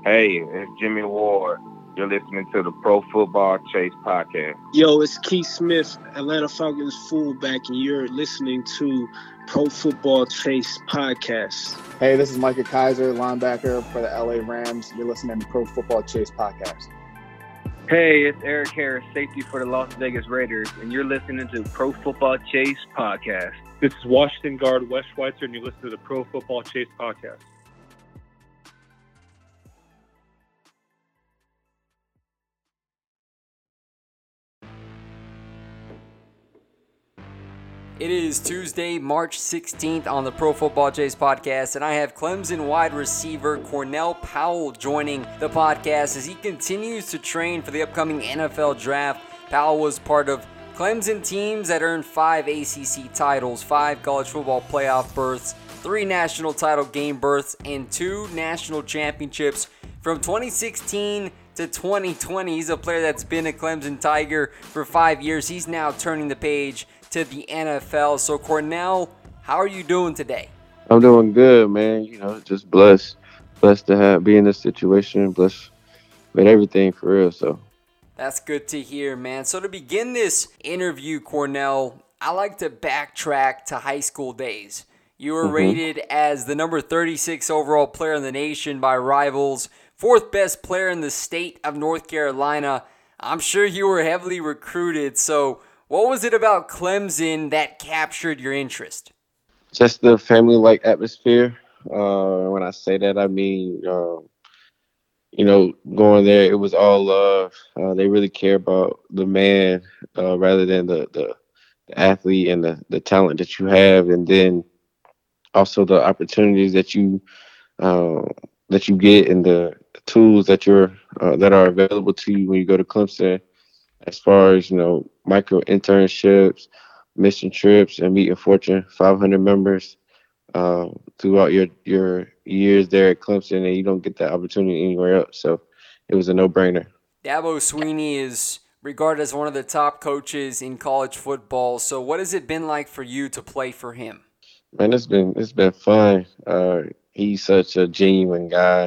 Hey, it's Jimmy Ward. You're listening to the Pro Football Chase podcast. Yo, it's Keith Smith, Atlanta Falcons fullback, and you're listening to Pro Football Chase podcast. Hey, this is Micah Kaiser, linebacker for the LA Rams. You're listening to Pro Football Chase podcast. Hey, it's Eric Harris, safety for the Las Vegas Raiders, and you're listening to Pro Football Chase podcast. This is Washington guard Wes Schweitzer, and you listen to the Pro Football Chase podcast. It is Tuesday, March 16th on the Pro Football Chase podcast, and I have Clemson wide receiver Cornell Powell joining the podcast as he continues to train for the upcoming NFL Draft. Powell was part of Clemson teams that earned 5 ACC titles, 5 college football playoff berths, 3 national title game berths, and 2 national championships from 2016 to 2020. He's a player that's been a Clemson Tiger for 5 years. He's now turning the page to the NFL. So Cornell, how are you doing today? I'm doing good, man. You know, just blessed to be in this situation, blessed with everything for real. So that's good to hear, man. So to begin this interview, Cornell, I like to backtrack to high school days. You were rated as the number 36 overall player in the nation by Rivals, 4th best player in the state of North Carolina. I'm sure you were heavily recruited. So what was it about Clemson that captured your interest? Just the family-like atmosphere. When I say that, I mean, going there, it was all love. They really care about the man rather than the athlete and the talent that you have, and then also the opportunities that you get and the tools that that are available to you when you go to Clemson. As far as, micro internships, mission trips, and meeting Fortune 500 members throughout your years there at Clemson, and you don't get that opportunity anywhere else. So it was a no-brainer. Dabo Swinney is regarded as one of the top coaches in college football. So what has it been like for you to play for him? Man, it's been fun. He's such a genuine guy,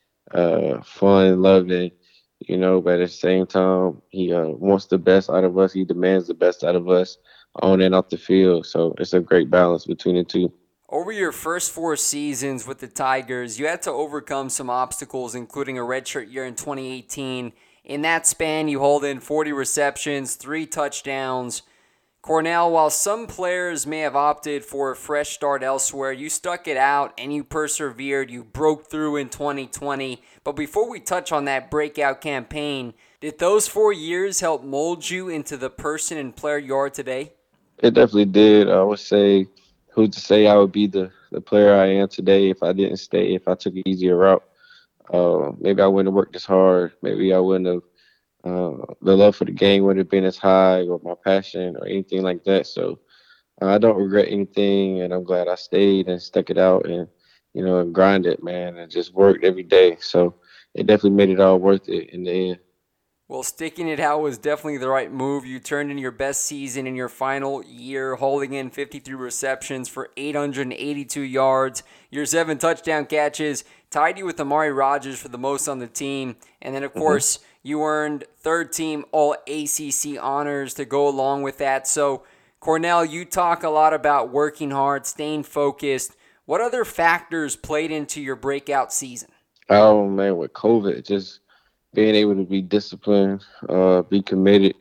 fun, loving. But at the same time, he wants the best out of us. He demands the best out of us on and off the field. So it's a great balance between the two. Over your first 4 seasons with the Tigers, you had to overcome some obstacles, including a redshirt year in 2018. In that span, you hauled in 40 receptions, 3 touchdowns. Cornell, while some players may have opted for a fresh start elsewhere, you stuck it out and you persevered. You broke through in 2020. But before we touch on that breakout campaign, did those 4 years help mold you into the person and player you are today? It definitely did. I would say, who's to say I would be the player I am today if I didn't stay, if I took an easier route. Maybe I wouldn't have worked as hard. Maybe I wouldn't have. The love for the game wouldn't have been as high, or my passion or anything like that. So I don't regret anything, and I'm glad I stayed and stuck it out and, and grinded, man, and just worked every day. So it definitely made it all worth it in the end. Well, sticking it out was definitely the right move. You turned in your best season in your final year, holding in 53 receptions for 882 yards. Your 7 touchdown catches tied you with Amari Rodgers for the most on the team. And then, of course, you earned 3rd team All-ACC honors to go along with that. So, Cornell, you talk a lot about working hard, staying focused. What other factors played into your breakout season? Oh, man, with COVID, just being able to be disciplined, be committed,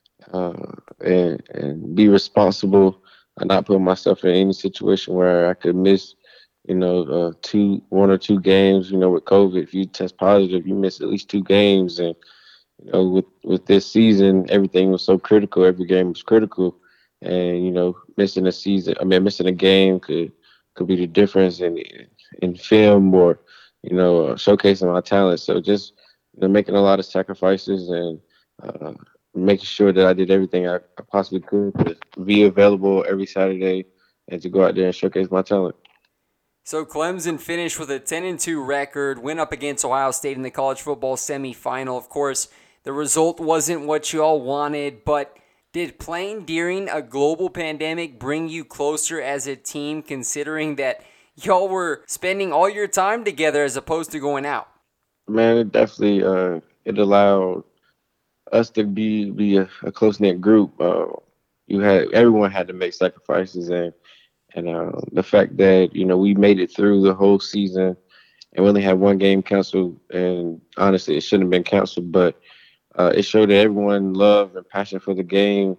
and be responsible, and not put myself in any situation where I could miss, 1 or 2 games. With COVID, if you test positive, you miss at least 2 games. And with this season, everything was so critical. Every game was critical, and missing a game could be the difference in film or showcasing my talent. So just making a lot of sacrifices and making sure that I did everything I possibly could to be available every Saturday and to go out there and showcase my talent. So Clemson finished with a 10-2 record, went up against Ohio State in the college football semifinal. Of course, the result wasn't what you all wanted, but did playing during a global pandemic bring you closer as a team, considering that y'all were spending all your time together as opposed to going out? Man, it definitely it allowed us to be a close knit group. Everyone had to make sacrifices, and the fact that we made it through the whole season and we only had one game canceled, and honestly, it shouldn't have been canceled, but it showed that everyone loved and passion for the game.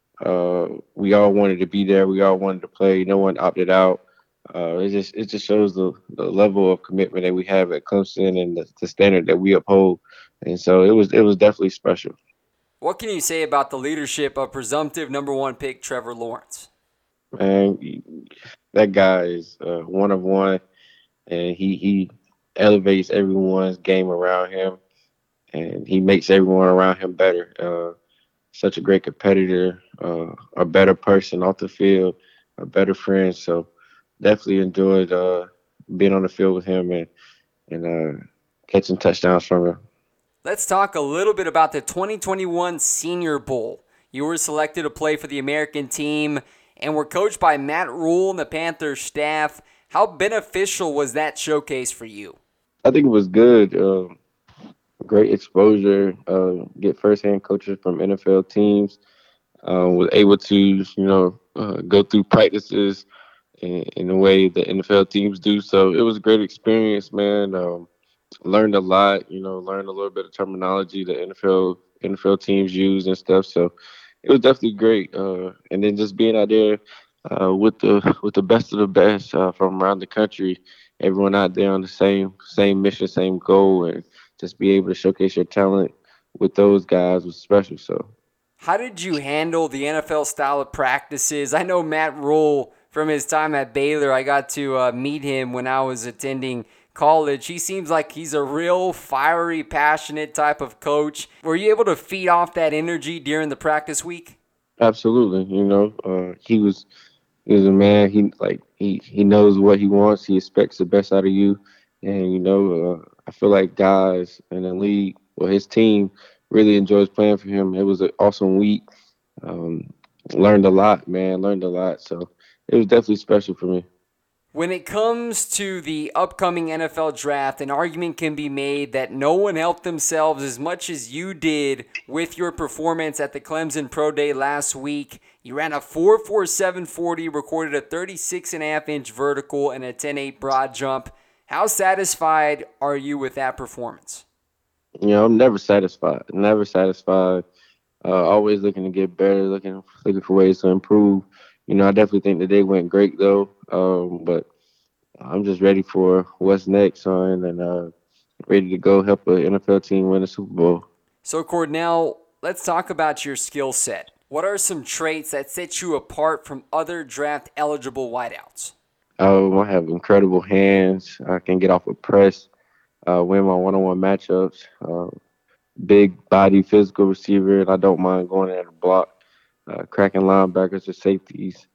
We all wanted to be there. We all wanted to play. No one opted out. It just shows the level of commitment that we have at Clemson and the standard that we uphold. And so it was definitely special. What can you say about the leadership of presumptive number one pick Trevor Lawrence? Man, that guy is one of one, and he elevates everyone's game around him, and he makes everyone around him better. Such a great competitor, a better person off the field, a better friend. So definitely enjoyed being on the field with him and catching touchdowns from him. Let's talk a little bit about the 2021 Senior Bowl. You were selected to play for the American team and were coached by Matt Rule and the Panthers staff. How beneficial was that showcase for you? I think it was good. Great exposure. Get firsthand coaches from NFL teams. Was able to, go through practices in the way the NFL teams do. So it was a great experience, man. Learned a lot, learned a little bit of terminology the NFL teams use and stuff. So it was definitely great. And then just being out there with the best of the best from around the country, everyone out there on the same mission, same goal, and just be able to showcase your talent with those guys was special. So, how did you handle the NFL style of practices? I know Matt Rule from his time at Baylor. I got to meet him when I was attending college. He seems like he's a real fiery, passionate type of coach. Were you able to feed off that energy during the practice week? Absolutely. He was a man. He knows what he wants. He expects the best out of you. And I feel like guys in the league, well, his team really enjoys playing for him. It was an awesome week. Learned a lot, man. Learned a lot. So it was definitely special for me. When it comes to the upcoming NFL draft, an argument can be made that no one helped themselves as much as you did with your performance at the Clemson Pro Day last week. You ran a 4.47 40, recorded a 36.5-inch vertical and a 10.8 broad jump. How satisfied are you with that performance? I'm never satisfied. Never satisfied. Always looking to get better, looking for ways to improve. I definitely think the day went great, though. But I'm just ready for what's next, and ready to go help an NFL team win a Super Bowl. So, Cornell, let's talk about your skill set. What are some traits that set you apart from other draft-eligible wideouts? I have incredible hands. I can get off a press, win my one-on-one matchups. Big body, physical receiver, and I don't mind going at a block. Cracking linebackers or safeties.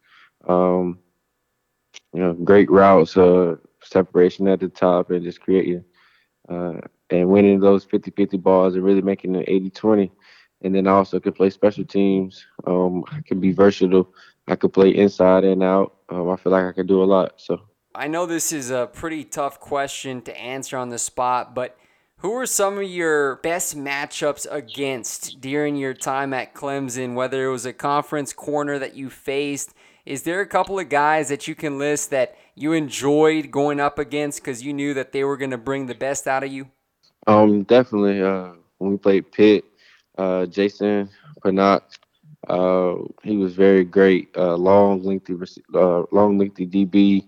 Great routes, separation at the top, and just creating and winning those 50-50 balls and really making it 80-20. And then I also could play special teams. I could be versatile. I could play inside and out. I feel like I could do a lot. So I know this is a pretty tough question to answer on the spot, but who are some of your best matchups against during your time at Clemson, whether it was a conference corner that you faced? Is there a couple of guys that you can list that you enjoyed going up against because you knew that they were going to bring the best out of you? Definitely. When we played Pitt, Jason Panat, he was very great. Long, lengthy DB.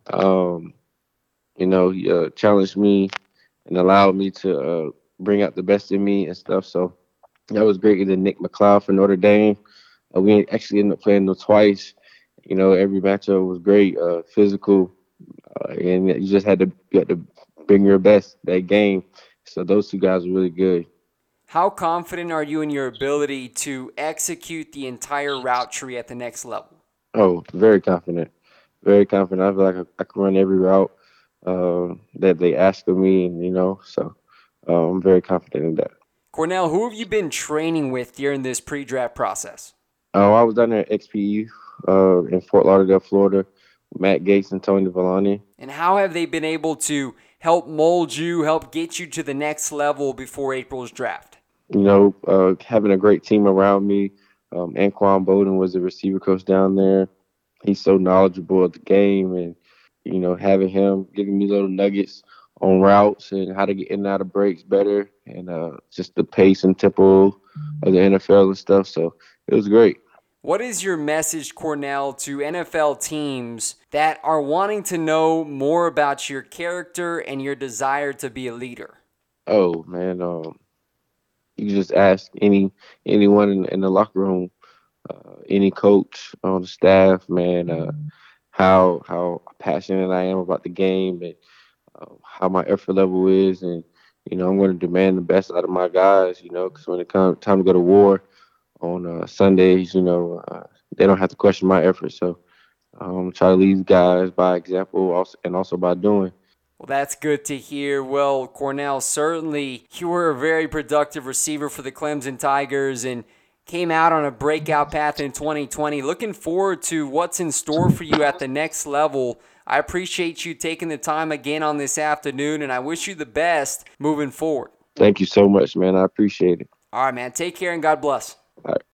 He challenged me and allowed me to bring out the best in me and stuff. So that was great. And then Nick McLeod for Notre Dame. We actually ended up playing them twice. Every matchup was great, physical, and you had to bring your best that game. So those two guys were really good. How confident are you in your ability to execute the entire route tree at the next level? Oh, very confident. Very confident. I feel like I can run every route that they ask of me, so I'm very confident in that. Cornell, who have you been training with during this pre-draft process? I was down there at XPU in Fort Lauderdale, Florida, with Matt Gates and Tony Villani. And how have they been able to help mold you, help get you to the next level before April's draft? Having a great team around me. Anquan Bowden was the receiver coach down there. He's so knowledgeable of the game, and, having him giving me little nuggets on routes and how to get in and out of breaks better, and just the pace and tempo of the NFL and stuff. So it was great. What is your message, Cornell, to NFL teams that are wanting to know more about your character and your desire to be a leader? Oh, man, you just ask anyone in the locker room, any coach on the staff, man, how passionate I am about the game, and how my effort level is. And, I'm going to demand the best out of my guys, because when it comes time to go to war on Sundays, they don't have to question my effort. So try to lead guys by example and also by doing. Well, that's good to hear. Well, Cornell, certainly you were a very productive receiver for the Clemson Tigers and came out on a breakout path in 2020. Looking forward to what's in store for you at the next level. I appreciate you taking the time again on this afternoon, and I wish you the best moving forward. Thank you so much, man. I appreciate it. All right, man. Take care and God bless. All right.